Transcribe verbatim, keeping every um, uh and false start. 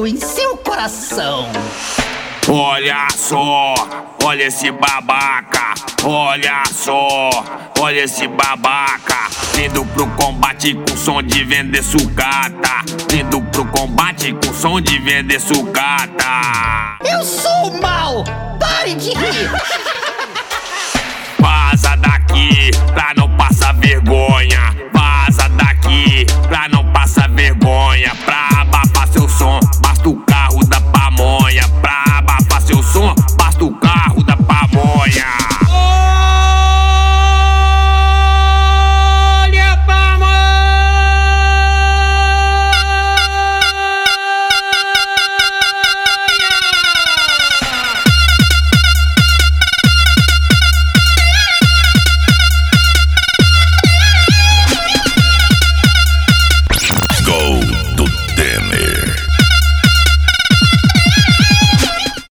nasceu em seu coração. Olha só, olha esse babaca. Olha só, olha esse babaca. Vindo pro combate com som de vender sucata. Vindo pro combate com som de vender sucata. Eu sou o mal, pare de rir. Vaza daqui pra não passar vergonha.